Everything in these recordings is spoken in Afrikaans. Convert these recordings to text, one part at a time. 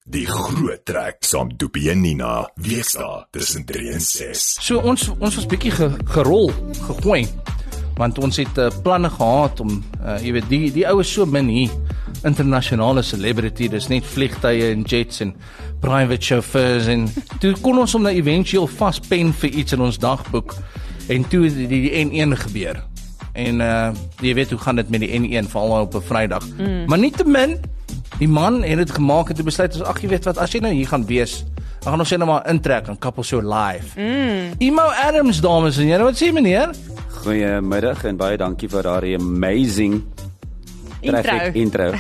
Die groot trek saam Doopie en Nina, weekdae tussen 3 en 6. So ons was bietjie gegooi, want ons het planne gehad om, jy weet, die ou is so min hier, internasionale celebrity, dis net vliegtuie en jets en private chauffeurs, en toe kon ons hom nou eventueel vaspen vir iets in ons dagboek, en toe het die N1 gebeur, en jy weet hoe gaan dit met die N1, veral op 'n Vrydag, maar nietemin, die man het dit gemaak en toe besluit ons, ag jy weet wat, as jy nou hier gaan wees, dan gaan ons net maar intrek en kappel so live. Emo Adams, dames en here, wat sê meneer? Goeiemiddag en baie dankie vir daardie amazing traffic intro.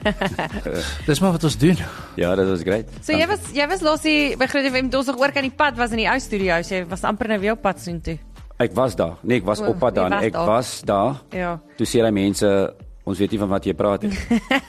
Dis maar wat ons doen. Ja, dit was great. So jy was laasie by Groot FM, toe ons nog oor kan die pad was in die ou studio's, jy was amper nou weer op pad soontoe. Ek was daar. Nee, ek was op pad daar. Ek was daar. Ja. Toe sê die mense, ons weet nie van wat jy praat nie.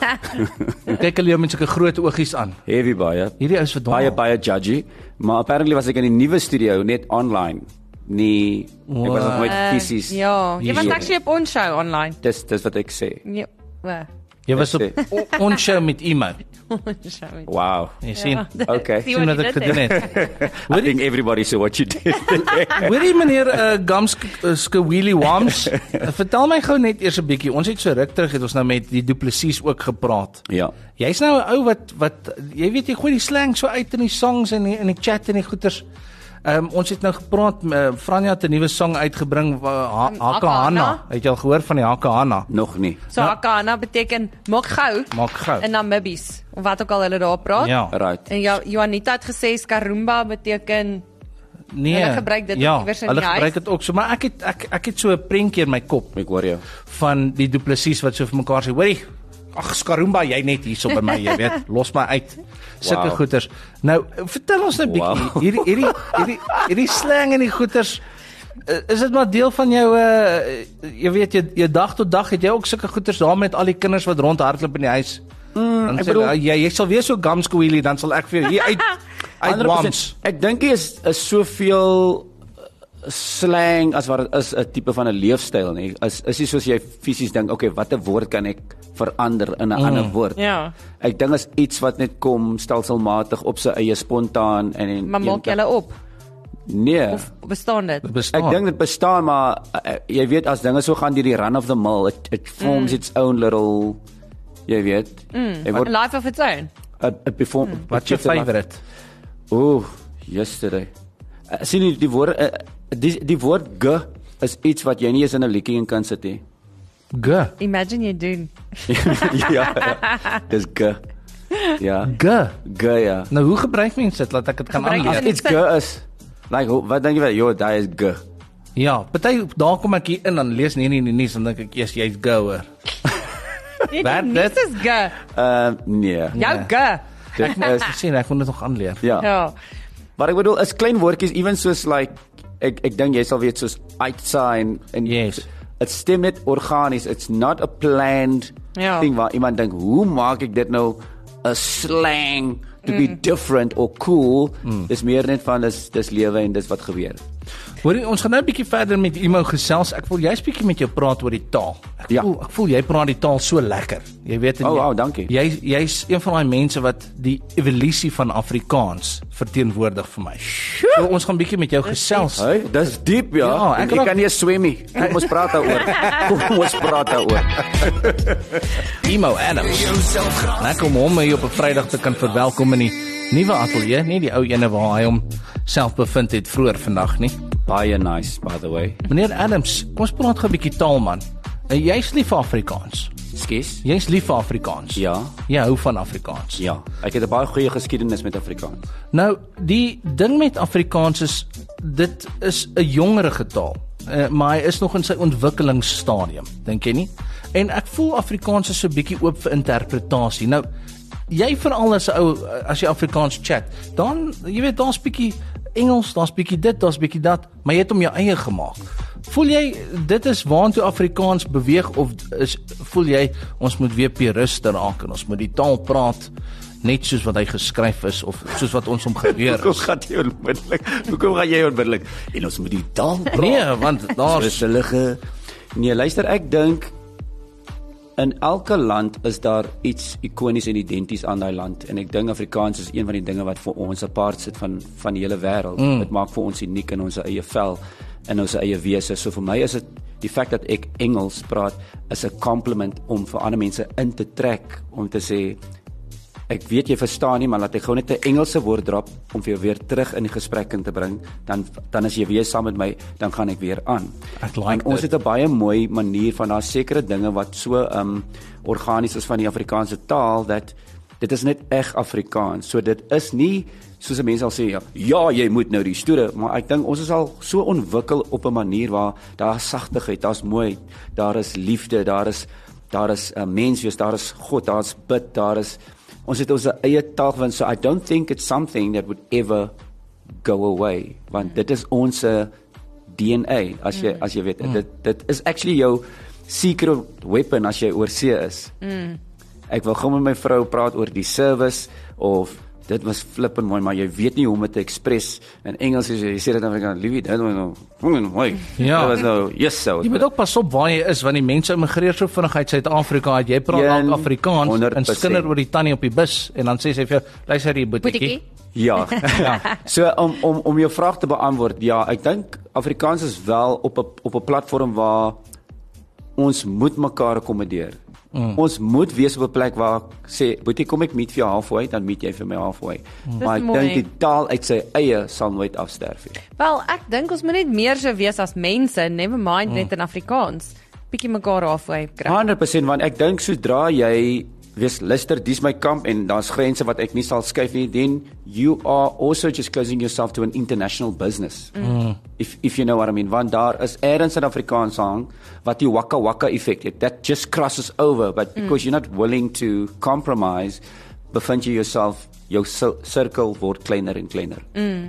Kyk hulle jou met sulke groot oogies aan. Heavy baie. Hierdie ou is verdwaal. Baie judgy, maar apparently was ek in die nuwe studio net online. Nee, ek was nog nooit fisies. Ja, jy was hier. actually op ons show online. Dis wat ek sê. Ja, waar? Jy was op ons show met iemand. Ons show. Wow. Jy sien? Okay. Sien wat ek gedoen het. I think everybody saw what you did. Hoorie meneer Skawili Wams, vertel my gou net eers 'n bietjie. Ons het so ruk terug het ons nou met die Du Plessis ook gepraat. Ja. Jy's nou 'n ou wat jy weet jy gooi die slang so uit in die songs en in die chat en die goeters. Ons het nou gepraat, Franja het 'n nuwe song uitgebring, Hakahana. Het jy al gehoor van die Hakahana? Nog nie. So Hakahana beteken maak gou in Namibies, of wat ook al hulle daar praat. Ja. Right. En Joanita het gesê Skarumba beteken Nee. hulle gebruik dit ja, ook iewers in hulle die huis. gebruik dit ook so, maar ek het so 'n prentjie in my kop Ek hoor jou. van die Du Plessis wat so vir mekaar sê, hoorie, ag Skarumba, jy net hierso by my, jy weet, los my uit. Sulke Wow. goeters. Nou, vertel ons nou 'n bietjie, hierdie slang en die goeters, is dit maar deel van jou jy weet jou dag tot dag, het jy ook sulke goeters daar met al die kinders wat rondhardloop in die huis? Dan ek sê bedoel, jy sal weer so gamsquealy, dan sal ek vir jou hier uit 100%. Wams. Ek dink is soveel slang as wat dit is 'n tipe van 'n leefstyl nie. Is nie soos jy fisies dink, okay, watter woord kan ek verander in 'n ander woord? Ja. Ek dink is iets wat net kom stelselmatig op sy eie spontaan en Maar maak julle op? Nee. Of bestaan dit? Ek dink dit bestaan, maar jy weet as dinge so gaan deur die run of the mill, it forms its own little, jy weet. Ek word Life of its own. What's your favorite? Yesterday. Sien die woord die woord g is iets wat jy nie eens in 'n liedjie in kan sit nie. G. Imagine jy doen. Ja. Dis g. Ja. G. Ja. Nou hoe gebruik mense dit laat ek dit kan Gebruik aanleer? jy It's g is like wat dink jy? Jo, daai is g. Ja, party daar kom ek hier in dan lees nie in die nuus dan dink ek eers jy's go hoor. Wat Dit dit? is g. Nee. Jou g. Dit is Sien, ek moet dit nog aanleer. ja. Ja. Maar ek bedoel, is klein woordjies even soos like ek dink jy sal weet soos uitsaai en Yes. Dit stem net organies. It's not a planned Ja. thing waar iemand dink, hoe maak ek dit nou 'n slang to be different or cool? Dis meer net van dis lewe en dis wat gebeur. Hoorie, ons gaan nou 'n bietjie verder met Emo gesels. Ek wil jy's bietjie met jou praat oor die taal. Ek voel jy praat die taal so lekker. Jy weet en Wow, dankie. Jy's een van daai mense wat die evolusie van Afrikaans verteenwoordig vir my. So ons gaan bietjie met jou gesels. Hey, dis diep ja. Ja, Ek ek kan nie swem nie. Kom ons praat daaroor. Kom ons praat daaroor. Emo Adams. Lekker om hom hier op 'n Vrydag te kan verwelkom in die nuwe ateljee, nie die ou ene waar hy hom self bevind het vroeër vandag nie. Baie nice by the way. Meneer Adams, kom ons praat gou 'n bietjie taal man. Jy's lief vir Afrikaans. Skus? Jy's lief vir Afrikaans. Ja. Jy hou van Afrikaans. Ja. Ek het 'n baie goeie geskiedenis met Afrikaans. Nou, die ding met Afrikaans is dit is 'n jongerige taal. Maar hy is nog in sy ontwikkelingsstadium, dink jy nie? En ek voel Afrikaans is so 'n bietjie oop vir interpretasie. Nou, jy veral as 'n ou as jy Afrikaans chat, dan jy weet daar's bietjie Engels, daar's bietjie dit, daar's bietjie dat, maar jy het hom jou eie gemaak. Voel jy dit is waantoe Afrikaans beweeg of voel jy ons moet weer puriste raak en ons moet die taal praat net soos wat hy geskryf is of soos wat ons hom geleer Hoekom is? gaan jy onmiddellik? En ons moet die taal praat. Nee, want daar's Nee, luister, ek dink in elke land is daar iets ikonies en identies aan daai land en ek dink Afrikaans is een van die dinge wat vir ons apart sit van die hele wêreld. Dit maak vir ons uniek in ons eie vel en ons eie wese. So vir my is dit die feit dat ek Engels praat is 'n compliment om vir ander mense in te trek om te sê ek weet jy verstaan nie, maar laat ek gou net 'n Engelse woord drop om vir jou weer terug in die gesprek in te bring, dan as jy weer saam met my, dan gaan ek weer aan. Ons het 'n baie mooi manier van daar sekere dinge wat so organies is van die Afrikaanse taal, dat dit is net reg Afrikaans. So dit is nie, soos mense al sê, ja, jy moet nou die stoere, maar ek dink ons is al so ontwikkel op 'n manier waar daar is sagtigheid, daar's mooi, daar is liefde, daar is menswees, daar is God, daar is bid, ons het ons eie taal gewin, so I don't think it's something that would ever go away, want dit is ons DNA, as jy weet, dit is actually jou secret weapon as jy oor see is. Ek wil gou met my vrou praat oor die service, of dit was flippend mooi, maar jy weet nie hoe om dit te express in Engels, jy sê dit in Afrikaans, liefie, dit was mooi. Ja. Dit was nou, yes, so. Jy moet ook pas op waar jy is, want die mense immigreer so vinnig uit Suid-Afrika, jy praat ook Afrikaans, 100%. en skinder oor die tannie op die bus, en dan sê sy vir jou, luister hier, boetiekie. Ja. So om jou vraag te beantwoord, ja, ek dink Afrikaans is wel op 'n platform waar ons moet mekaar akkommodeer. Ons moet wees op 'n plek waar sê, boetie, kom ek meet vir jou halfway, dan meet jy vir my halfway. Maar ek dink die taal uit sy eie sal nooit afsterf nie. Wel, ek dink ons moet net meer so wees as mense, never mind net in Afrikaans. Bietjie mekaar halfway kry. 100%, want ek dink sodra jy luister, dis my kamp en daar's grense wat ek nie sal skuif nie, then you are also just closing yourself to an international business. If you know what I mean, want daar is ergens in Afrikaans hang wat die waka waka effect het, that just crosses over, but because you're not willing to compromise, bevind jy yourself, jou circle word kleiner en kleiner.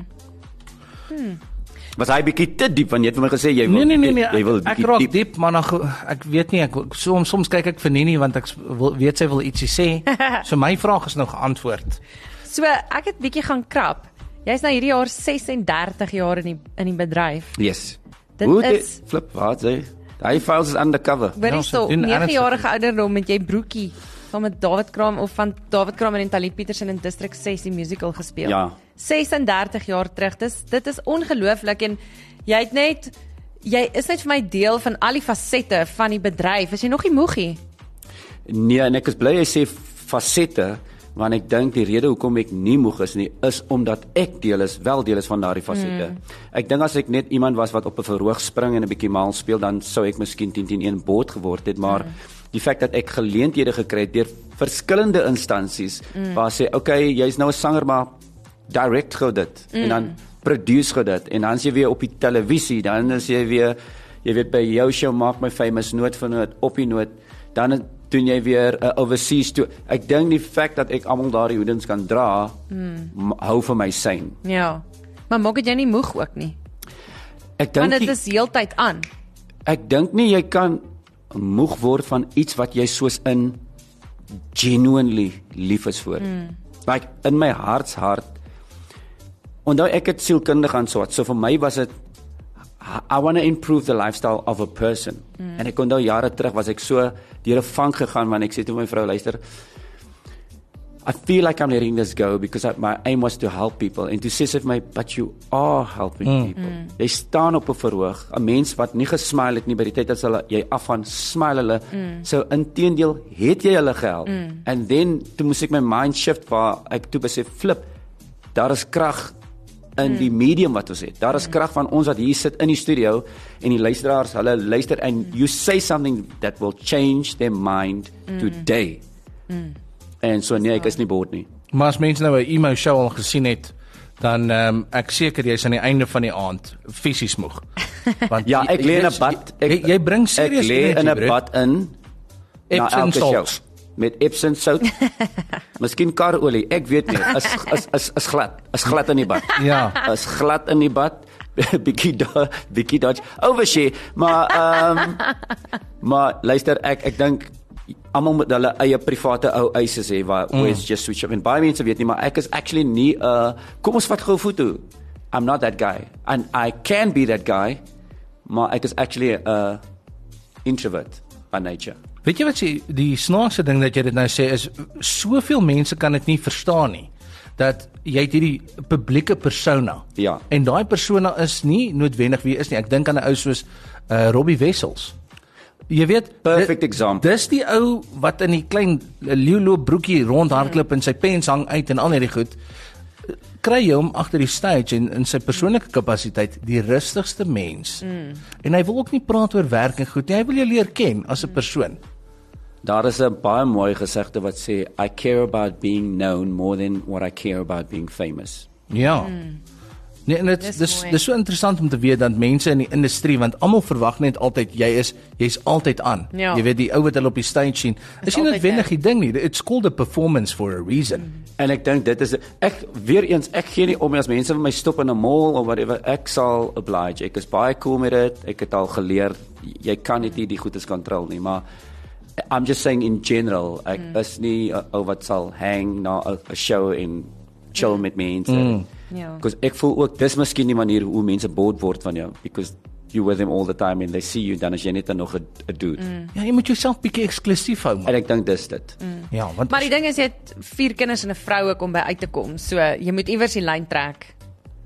Was hy bietjie te diep, want jy het vir my gesê jy wil jy wil ek raak diep, maar ek weet nie, soms kyk ek vir Nini, want ek weet sy wil ietsie sê, so my vraag is nou geantwoord. So, ek het bietjie gaan krap, jy's nou hierdie jaar 36 jaar in die bedryf. Yes. Dit is, flip, wat sê, hy files is undercover. Hoorie so, 9-jarige ouderdom met jy broekie, saam met David Kraam, of van David Kraam en Talie Petersen in District 6 die musical gespeel. Ja. 36 jaar terug, dit is ongelooflik, en jy is net vir my deel van al die fasette van die bedryf, is jy nog nie moegie? Nee, en ek is bly jy sê fasette, want ek dink die rede hoekom ek nie moeg is nie, is omdat ek deel is van daardie fasette. Ek dink as ek net iemand was wat op 'n verhoog spring en 'n bietjie mal speel, dan sou ek miskien 10-10-1 bord geword het, maar die feit dat ek geleenthede gekry het deur verskillende instansies, waar sê, okay, jy's nou 'n sanger, maar direct gou dit, en dan produce gou dit, en dan is jy weer op die televisie, dan is jy weer, jy weet, by jou show Maak My Famous, noot vir noot, op die noot, dan doen jy weer overseas toe. Ek dink die feit dat ek almal daardie hoedens kan dra, hou vir my sane. Ja, maar maak dit jy nie moeg ook nie? Ek dink want dit is heeltyd aan. Ek dink nie jy kan moeg word van iets wat jy soos in genuinely lief is vir. Like in my hart, onthou ek het sielkundig aan so vir my was dit, I want to improve the lifestyle of a person. En ek onthou jare terug was ek so deur 'n vank gegaan, want ek sê toe my vrou, luister, I feel like I'm letting this go because my aim was to help people. En toe sê sy vir my, but you are helping people. Jy staan op 'n verhoog, 'n mens wat nie gesmile het nie by die tyd as jy afgaan, smile hulle. So inteendeel het jy hulle gehelp. And then toe moes ek my mind shift waar ek toe besef, flip, daar is krag in die medium wat ons het. Daar is krag van ons wat hier sit in die studio en die luisteraars, hulle luister and you say something that will change their mind today. En so nee, ek is nie boord nie. Maar as mense nou 'n emo show al gesien het, dan ek seker jy's aan die einde van die aand fisies moeg. Want ja, ek lê in 'n bad. Jy bring serieus ek lê in 'n bad in Epsom salt. Met Epsom sout. Miskien karolie, ek weet nie. Is glad in die bad. Ja. Is glad in die bad. Bietjie dodge. Overshare, maar luister, ek dink almal met hulle eie private ou eise sê waar always just switch up. En baie mense weet nie, maar ek is actually nie kom ons vat gou 'n foto. I'm not that guy. And I can be that guy, maar ek is actually 'n introvert by nature. Weet jy wat die snaakse ding dat jy dit nou sê is, soveel mense kan dit nie verstaan nie, dat jy het hierdie publieke persona, Ja. en daai persona is nie noodwendig wie is nie. Ek dink aan 'n ou soos Robbie Wessels. Jy weet, Perfect example. dis die ou wat in die klein leeuloop broekie rondhardloop en sy pens hang uit en al hierdie goed. Kry jy hom agter die stage en in sy persoonlike kapasiteit die rustigste mens. En hy wil ook nie praat oor werk en goed nie, hy wil jou leer ken as 'n persoon. Daar is 'n baie mooi gesegde wat sê I care about being known more than what I care about being famous. Ja. Nee, en dis so interessant om te weet dat mense in die industrie, want almal verwag net altyd jy's altyd aan. Ja. Jy weet die ou wat hulle op die stage sien. Is nie altyd noodwendig die ding nie. It's called a performance for a reason. En ek dink dit is ek gee nie om as mense vir my stop in 'n mall of whatever, ek sal oblige. Ek is baie cool met dit. Ek het al geleer jy kan net nie die goedes kontrol nie, maar I'm just saying in general, ek is nie ou wat sal hang na 'n show en chill met mense. Ja. Because ek voel ook dis miskien die manier hoe mense bored word van jou, because you with them all the time and they see you dan as jy net nog 'n dude. Ja, jy moet jouself bietjie eksklusief hou, man. En ek dink dis dit. Ja, want Maar die ding is jy het 4 kinders en 'n vrou ook om by uit te kom. So jy moet iewers die lyn trek.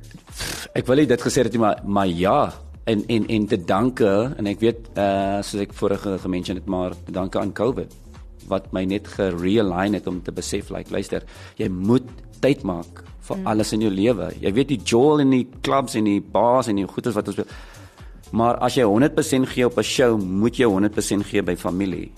Ek wil nie dit gesê het nie, maar ja, en te danke en ek weet soos ek vorige gemention het, maar te danke aan COVID wat my net gerealign het om te besef luister, jy moet tyd maak vir alles in jou lewe. Jy weet die jol en die clubs en die bars en die goedes wat ons wil. Maar as jy 100% gee op 'n show, moet jy 100% gee by familie.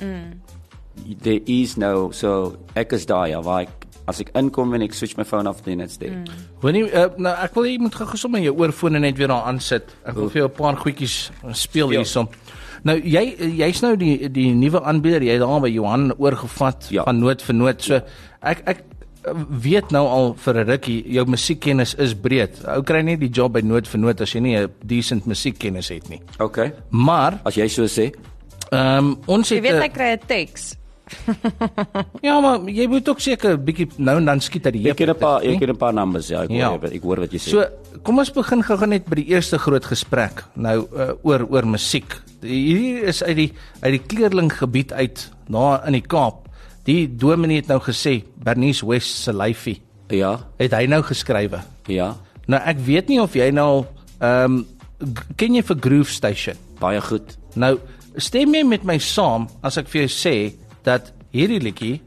There is no, so ek is daar ja, waar as ek inkom en ek switch my phone off, then it's there. Wanneer nou ek wil jy moet gou sommer jou oorfone net weer daar aan sit. Ek wil vir jou 'n paar goedjies speel hierson. Nou jy's nou die nuwe aanbieder, jy daar by Johan oorgevat van noot vir noot. So ek weet nou al vir 'n rukkie jou musiekkennis is breed. Ou kry nie die job by noot vir noot as jy nie 'n decent musiekkennis het nie. Okay. Maar As jy so sê, ons het Jy weet hy kry 'n teks. ja, maar jy moet ook seker 'n bietjie nou en dan skiet uit die ek ken 'n paar numbers, ja, ek hoor wat jy sê. So, kom ons begin gou net by die eerste groot gesprek. Nou oor musiek. Hier is uit die Kleerling gebied uit daar in die Kaap. Die dominee het nou gesê Bernice West se lyfie. Ja, Het hy nou geskrywe. ja, Nou ek weet nie of jy nou ken jy vir Groove Station? baie goed. Nou stem jy met my saam as ek vir jou sê dat hierdie liedjie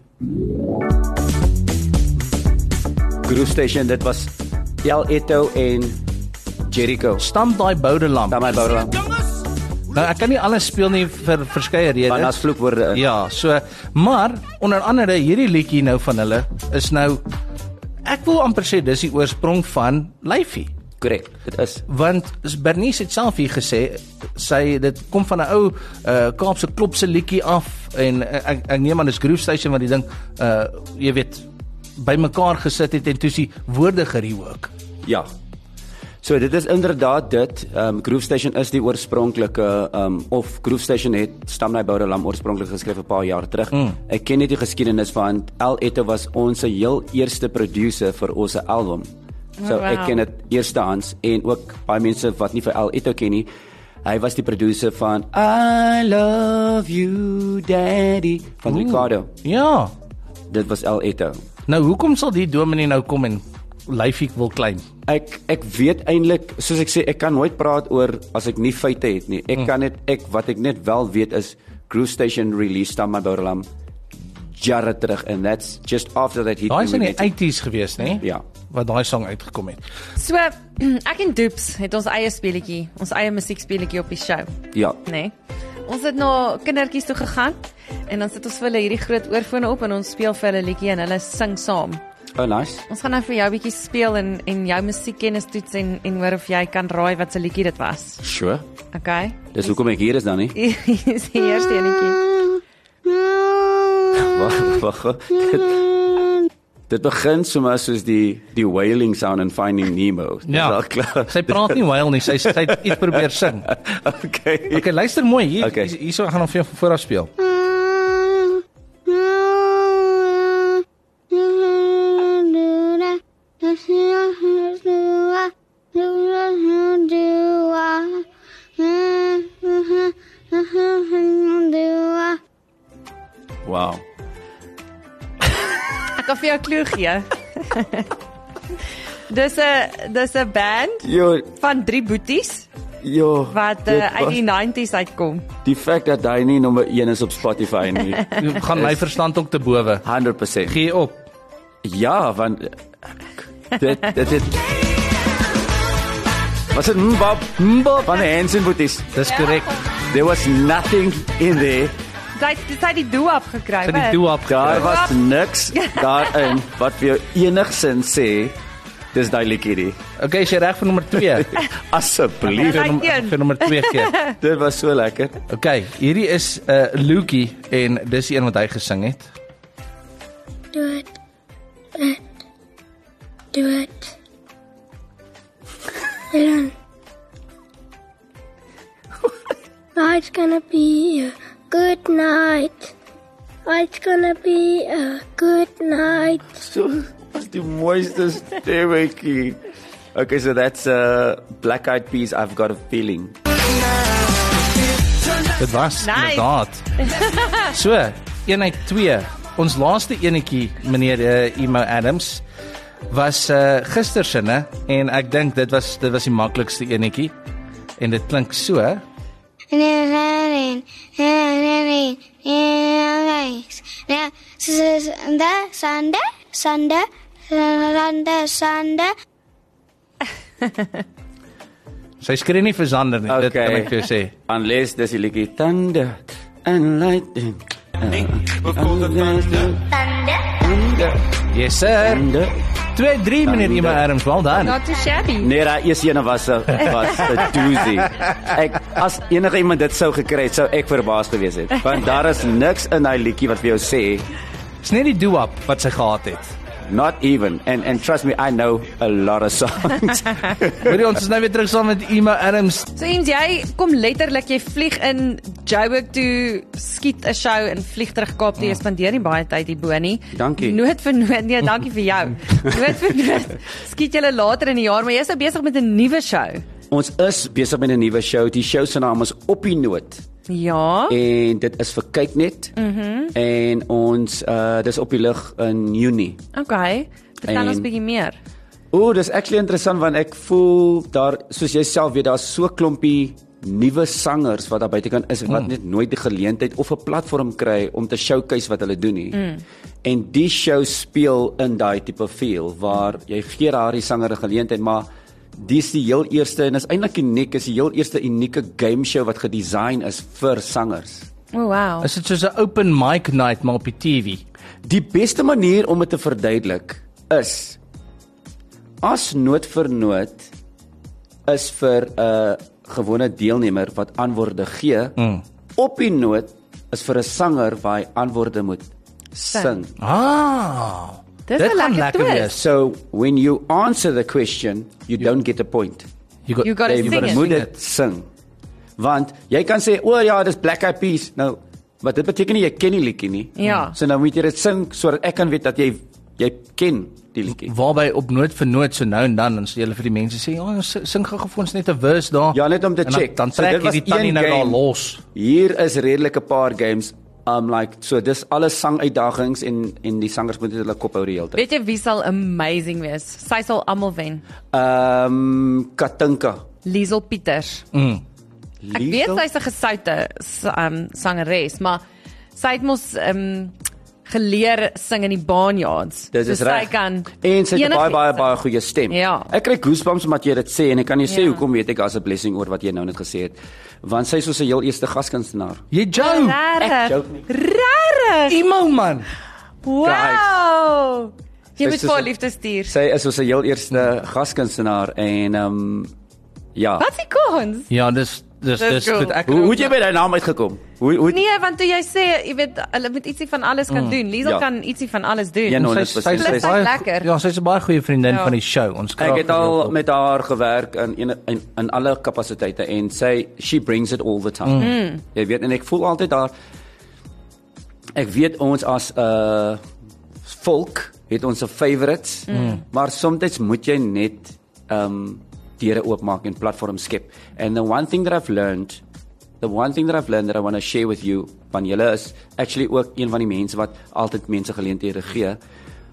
Groove Station, dit was El Eto en Jericho. stamp daai boudelam. Dan my boudelam. Nou ek kan nie alles speel nie vir verskeie redes. Want as vloekwoorde in. Ja, so maar onder andere hierdie liedjie nou van hulle is nou ek wil amper sê dis die oorsprong van Lyfie. Korrek, dit is. Want Bernice het self hier gesê dit kom van 'n ou Kaapse klopse liedjie af en ek neem aan dis Groove Station wat die ding jy weet bymekaar gesit het en toe die woorde gerework. Ja. So dit is inderdaad dit. Groove Station is die oorspronklike of Groove Station het Stamny Boudelam oorspronklik geskryf 'n paar jaar terug. Ek ken net die geskiedenis van El Eto was ons heel eerste producer vir ons album. So ek ken dit eerstehands en ook baie mense wat nie vir El Eto ken nie. Hy was die producer van I Love You Daddy van Ricardo. Ja. Dit was El Eto. Nou hoekom sal die dominee nou kom en Lyfie wil klein? Ek weet eintlik, soos ek sê, ek kan nooit praat oor as ek nie feite het nie. Ek kan net wat ek net wel weet is Groove Station released Stamny Boudelam jare terug and that's just after that hit. Daai is in die 80s gewees, né? Ja. Wat daai song uitgekom het. So ek en Doops het ons eie speletjie, ons eie musiekspeletjie op die show, Ja. nê? Nee? Ons het na kindertjies toe gegaan en dan sit ons vir hulle hierdie groot oorfone op en ons speel vir hulle liedjie en hulle sing saam. Oh nice. Ons gaan nou vir jou 'n bietjie speel en jou musiekkennis toets en hoor of jy kan raai wat se liedjie dit was. Sure. Okay? Dis hoekom ek hier is dan nie. Hier is die eerste enetjie. Wag. Dit begin sommer soos die wailing sound in Finding Nemo. Dis Ja. al klaar. Sy praat nie wyle nie, sy het iets probeer sing. Okay. Okay, luister mooi hier. Okay. Hierso gaan ons vir jou vooraf speel. jou klou gee? Dis 'n band Jo, van 3 boeties wat dit uit die 90s uitkom. die feit dat hy nie nommer 1 is op Spotify nie. Gaan my verstand ook te bowe. 100%. Gee op. Ja, want dit was het Mbop van die Hansen boeties. Dis korrek. There was nothing in there. Sy het die doop gekry. Sy het die doop Daar gekry. was niks daarin wat vir jou enigsins sê dis daai liedjie nie. Okay, is jy reg vir nommer 2? Asseblief. Vir nommer 2 gee. Dit was so lekker. Okay, hierdie is Lukie en dis die een wat hy gesing het. Do it. Do it. Hold on. It's gonna be a good night. It's gonna be a good night. So was die mooiste stemmetjie. Okay, so that's Black Eyed Peas, I've got a feeling. Dit was Nice. inderdaad. So, 1 uit 2. Ons laaste enetjie, meneer Emo Adams, was gister se, né? En ek dink dit was die maklikste enetjie. En dit klink so. Sunday. Sy skree nie vir Sander nie, dit kan ek vir jou sê. Unless dis die liedjie Thunder and Lightning. Yes sir. 2-3 meneer Emo Adams, well done. Not too shabby. Nee, daai eerste ene was 'n doozy. As enige iemand dit sou gekry het, sou ek verbaas gewees het. Want daar is niks in daai liedjie wat vir jou sê, Dis net die doo-wop wat sy gehad het. not even. And trust me, I know a lot of songs. Hoorie, ons is nou weer terug saam met Emo Adams. So eens jy kom letterlik, jy vlieg in Joburg toe, skiet 'n show en vlieg terug Kaap toe. Jy spandeer nie baie tyd hier bo nie. Dankie. Nood vir nood, nee, dankie vir jou. Nood vir nood. Skiet julle later in die jaar, maar jy is nou besig met 'n nuwe show. Ons is besig met 'n nuwe show. Die show se naam is Op die Noot. Ja. En dit is vir Kyknet. En ons dis op die lug in Junie. Okay. Vertel En- ons bietjie meer. Dis actually interessant want ek voel daar, soos jy self weet, daar's so klompie nuwe sangers wat daar buitekant is wat net nooit die geleentheid of 'n platform kry om te showcase wat hulle doen nie. En die show speel in daai tipe feel waar jy gee daardie sanger 'n geleentheid, maar dis die heel eerste en is eintlik uniek, is die heel eerste unieke game show wat gedesign is vir sangers. Oh wow. Is dit soos 'n open mic night maar op die TV? Die beste manier om dit te verduidelik is as noot vir noot is vir 'n gewone deelnemer wat antwoorde gee. Op die noot is vir 'n sanger waar hy antwoorde moet sing. Dis dit 'n gaan lekker lekker twist. wees. So when you answer the question, you don't get a point. You gotta Jy sing moet it. dit sing. Want jy kan sê, "O ja, dis Black Eyed Peas." Nou, wat dit beteken nie jy ken die liedjie nie. Ja. So nou moet jy dit sing sodat ek kan weet dat jy ken die liedjie. Waarby op noot vir noot so nou en dan sê hulle vir die mense sê, "Ja, sing gou vir ons net 'n verse daar." Ja, net om te En check. Dan So trek dit jy was die tannie een nou daar game. los. Hier is redelik 'n paar games. So dis alles sanguitdagings en die sangers moet hulle kop hou die hele tyd. Weet jy wie sal amazing wees? Sy sal almal wen. Katinka. Liesel Pieters. Ek weet sy's 'n gesoute sangeres, maar sy het mos geleer sing in die barnyards. Dit is So reg. sy kan En sy het 'n enigiets baie sing. goeie stem. Ja. Ek kry goosebumps omdat jy dit sê en ek kan nie sê Ja. hoekom weet ek as 'n blessing oor wat jy nou net gesê het. Want sy is soos 'n heel eerste gaskunstenaar. Jy jou. Rarig. joke nie. Rarig. Emo man. Wow. Jy Sy moet is vir so- haar liefde stuur. Sy is soos 'n heel eerste gaskunstenaar en ja. Wat se kans? Ja, dis cool. goed. Ek Hoe het jy by daai naam uitgekom? Hoe Nee, want toe jy sê, jy weet, hulle moet ietsie van alles kan doen. Liesel Ja. kan ietsie van alles doen. Ja, nou, Sy's- 100%. sy's Sy's lekker. Ja, sy's 'n baie goeie vriendin Ja. van die show. Ons Ek het al met haar gewerk in alle kapasiteite en she brings it all the time. Jy weet, en ek voel altyd daar ek weet ons as volk het ons se favorites, maar soms moet jy net deure oopmaak en platforms skep. And the one thing that I've learned that I want to share with you, van julle is actually ook een van die mense wat altyd mense geleenthede gee,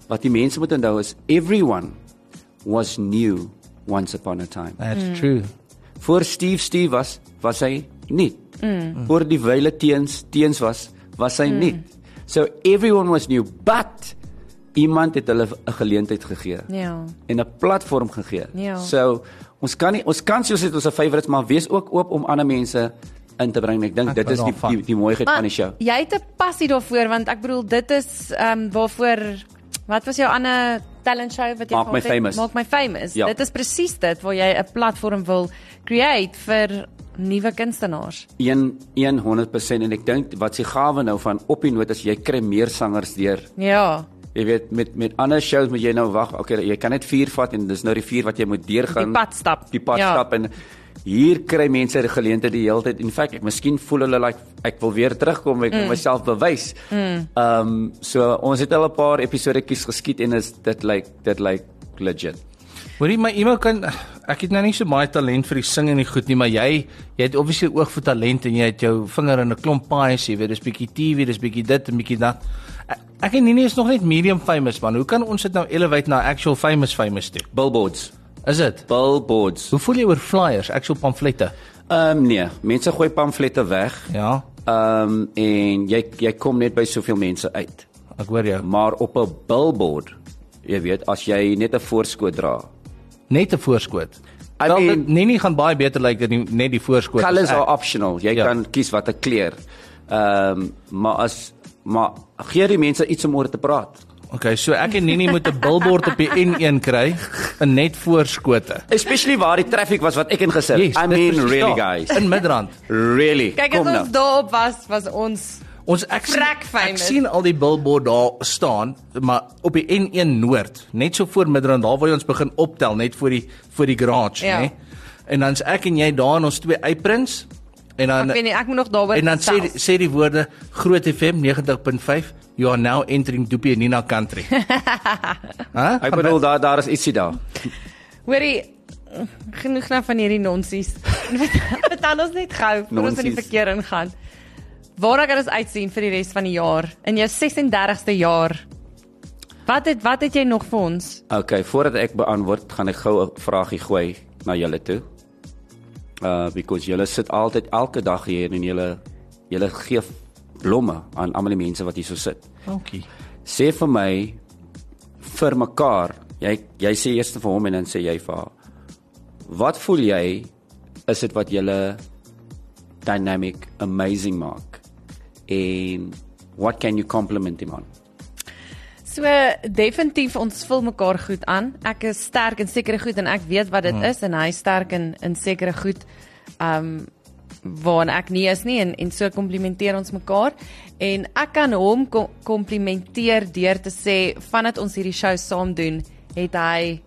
wat die mense moet onthou is, everyone was new once upon a time. That's true. Voor Steve was hy nie. Voor die wyle teens was hy nie. So everyone was new, but iemand het hulle 'n geleentheid gegee. Ja. En 'n platform gegee. Ja. So ons kan sê ons het ons favorites, maar wees ook oop om ander mense in te bring. Ek dink dit is die mooiheid van die show. Jy het 'n passie daarvoor, want ek bedoel dit is waarvoor, wat was jou ander talent show wat jy Maak My Famous. Maak My Famous. Ja. Dit is presies dit waar jy 'n platform wil create vir nuwe kunstenaars. 100% en ek dink wat se gawe nou van op die noot as jy kry meer sangers deur. Ja. Jy weet met ander shows moet jy nou wag. Okay, jy kan net 4 vat en dis nou die 4 wat jy moet deurgaan. Die pad stap. Die pad stap en hier kry mense die geleentheid die hele tyd. In feite, miskien voel hulle like ek wil weer terugkom, ek wil myself bewys. So ons het al 'n paar episodetjies geskiet en is dit lyk legit. Hoorie, my iemand kan ek het nou nie so baie talent vir die sing en die goed nie, maar jy het obviously oog vir talent en jy het jou vinger in 'n klomp paais, jy weet, dis bietjie TV, dis bietjie dit en bietjie dat. Ek en Nini is nog net medium famous man. Hoe kan ons dit nou elevate na actual famous toe? Billboards. Is dit? Billboards. Hoe voel jy oor flyers, actual pamflette? Nee, mense gooi pamflette weg. Ja. En jy kom net by soveel mense uit. Ek hoor jou. Maar op 'n billboard, jy weet, as jy net 'n voorskoot dra. Net 'n voorskoot. Nini gaan baie beter lyk dan net die voorskoot. Colors are optional. Jy kan kies watter kleur. Maar gee die mense iets om oor te praat. Okay, so ek en Nini moet 'n billboard op die N1 kry, 'n net voorskote. Especially waar die traffic was wat ek ingesit. Yes, I mean really guys. In Midrand. Really. Kyk as ons daarop was ons ek famous. sien al die billboard daar staan, maar op die N1 Noord, net so voor Midrand, daar waar jy ons begin optel net voor die garage, ja. Né? En dan's ek en jy daar in ons 2 aprons. En dan ek weet nie, ek moet nog daaroor en dan sê die woorde Groot FM 90.5, you are now entering Dupie Nina country. Ek bedoel daar is ietsie daar. Hoorie, genoeg nou van hierdie nonsies. Vertel ons net gou voor ons in die verkeer ingaan. Waar kan ons uitsien vir die res van die jaar? In jou 36ste jaar. Wat het jy nog vir ons? Okay, voordat ek beantwoord, gaan ek gou 'n vraagie gooi na julle toe. Because julle sit altyd elke dag hier en julle gee blomme aan almal die mense wat hier so sit. Dankie. Sê vir my vir mekaar, jy sê eers vir hom en dan sê jy vir haar. Wat voel jy is dit wat julle dynamic amazing maak? En what can you compliment him on? So definitief ons vul mekaar goed aan. Ek is sterk in sekere goed en ek weet wat dit is en hy is sterk in sekere goed waarna ek nie is nie en so komplimenteer ons mekaar en ek kan hom komplimenteer deur te sê vandat ons hierdie show saam doen, het hy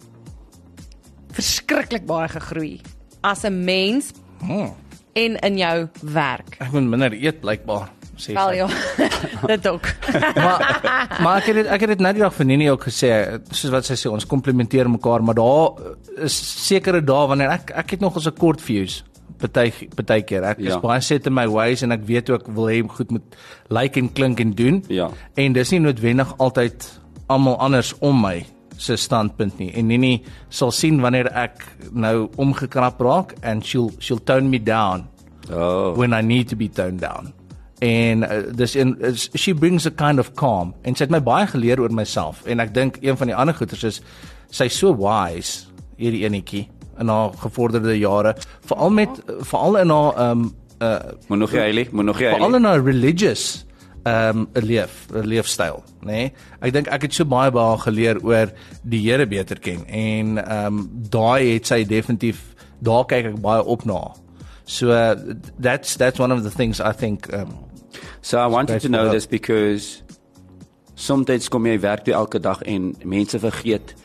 verskriklik baie gegroei as 'n mens en in jou werk. Ek moet minder eet blykbaar. Wel ja, dit ook. maar ek het dit nou die dag vir Nini ook gesê, soos wat sy sê, ons komplimenteer mekaar, maar daar is sekere dae wanneer ek het nog 'n kort fuse, partykeer. Ek is baie set in my ways en ek weet ook wil hê goed moet lyk en klink en doen. Ja. En dis nie noodwendig altyd almal anders om my se standpunt nie. En Nini sal sien wanneer ek nou omgekrap raak and she'll tone me down when I need to be toned down. En she brings a kind of calm en sy het my baie geleer oor myself en ek dink een van die ander goeters is sy's so wise hierdie enetjie in haar gevorderde jare veral in haar veral in haar religious leefstyl, nê? Ek dink ek het so baie by haar geleer oor die Here beter ken en daai het sy definitief, daar kyk ek baie op na haar. So that's one of the things I think So I wanted to know this because soms kom jy werk toe elke dag en mense vergeet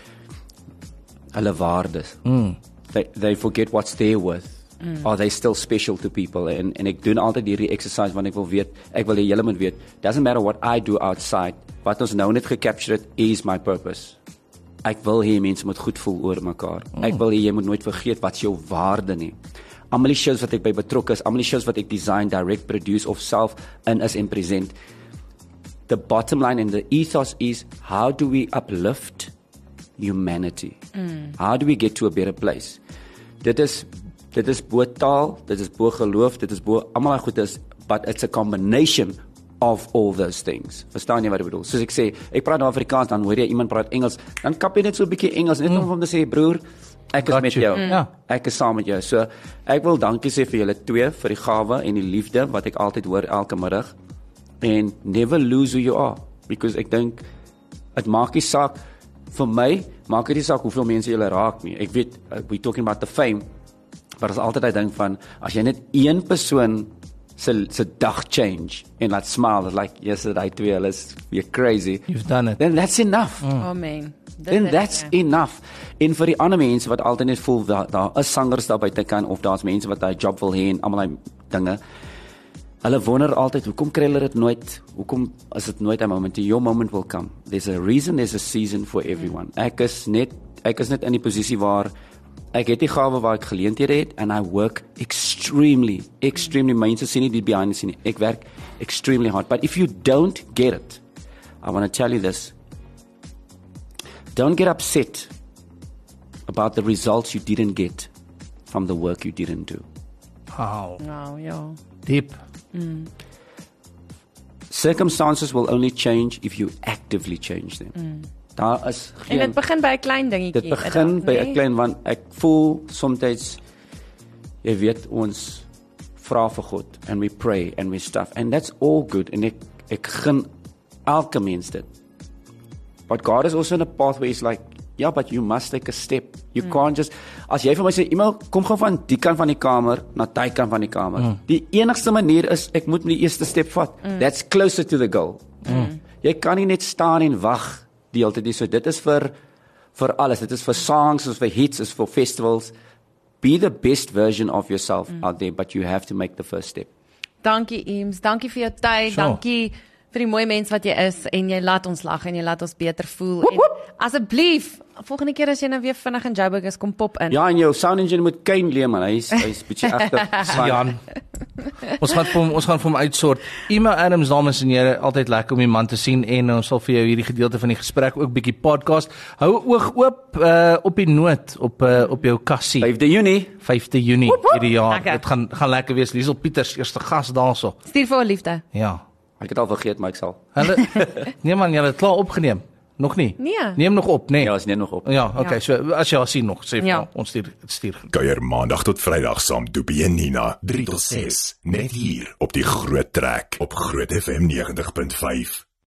hulle waardes. They forget what's there with. Are they still special to people? En ek doen altyd hierdie exercise want ek wil hê julle moet weet, doesn't matter what I do outside, wat ons nou net gecapture it is my purpose. Ek wil hê mense moet goed voel oor mekaar. Ek wil hê jy moet nooit vergeet wat jou waarde nie. Almal die shows wat ek by betrokke is, almal die shows wat ek design, direct, produce of self in is en present. the bottom line and the ethos is, how do we uplift humanity? How do we get to a better place? Dit is bo taal, dit is bo geloof, dit is bo almal goed is, but it's a combination of all those things. Verstaan jy wat ek bedoel? Soos ek sê, ek praat nou Afrikaans, dan hoor jy iemand praat Engels, dan kap jy net so 'n bietjie Engels, net om hom te sê, broer, ek is met jou. Ek is saam met jou. So, ek wil dankie sê vir julle twee, vir die gawe en die liefde, wat ek altyd hoor elke middag. And never lose who you are, because ek dink, het maak nie saak, vir my, maak dit nie saak hoeveel mense julle raak nie. Ek weet, we talking about the fame, maar as altyd hy dink van, as jy net een persoon se dag change en laat smile, it's like, yes, hy twee, hulle is weer crazy. You've done it. Then that's enough. Amen. Then that's enough. En vir die ander mense wat altyd net voel, daar is sangers daar buite kan, of daar's mense wat hy job wil hê en almal hy dinge, hulle wonder altyd, hoekom kry hulle dit nooit, hoekom is dit nooit 'n moment? Your moment will come. There's a reason, there's a season for everyone. Ek is net in die posisie waar ek het die gawe waar ek geleenthede het, and I work extremely, mense sien nie die behind the scene, ek werk extremely hard, but if you don't get it, I want to tell you this, don't get upset about the results you didn't get from the work you didn't do. Wow. Ja. Deep. Circumstances will only change if you actively change them. Daar is geen, en dit begin by 'n klein dingetjie. Dit begin by 'n klein, want ek voel soms, jy weet, ons vra vir God, and we pray, and we stuff, and that's all good, en ek gun elke mens dit. But God is also in a path where he's like, yeah, but you must take a step. You can't just, as jy vir my sê, iemand, kom gou van die kant van die kamer, na die kant van die kamer. Die enigste manier is, ek moet my eerste step vat. That's closer to the goal. Jy kan nie net staan en wag die hele tyd. So dit is vir alles. Dit is vir songs, is vir hits, is vir festivals. Be the best version of yourself out there, but you have to make the first step. Dankie Eames, dankie vir jou tyd, dankie vir die mooi mens wat jy is, en jy laat ons lag en jy laat ons beter voel. En asseblief, volgende keer as jy nou weer vinnig in Joburg is, kom pop in. Ja, en jou sound engineer moet Kane Leeman, hy's bietjie agter. Jan. Ons gaan vir hom uitsort. Emma Adams, dames en here, altyd lekker om die man te sien, en ons sal vir jou hierdie gedeelte van die gesprek ook bietjie podcast. Hou oog oop op die noot op jou kassie. 5de Junie hierdie jaar. Dit gaan lekker wees. Liesel Pieters, eerste gas daarso. Stuur vir haar liefde. Ja. Ek het al vergeet, maar ek sal. Nee man, jy het klaar opgeneem. Nog nie? Nee. Neem nog op, nee. Ja, ons neem nog op. Ja, okay, so as jy al sien nog, sê ons stuur. Kuier maandag tot Vrydag saam Doopie en Nina, 3 tot 6, net hier op die Groot Trek op Groot FM 90.5.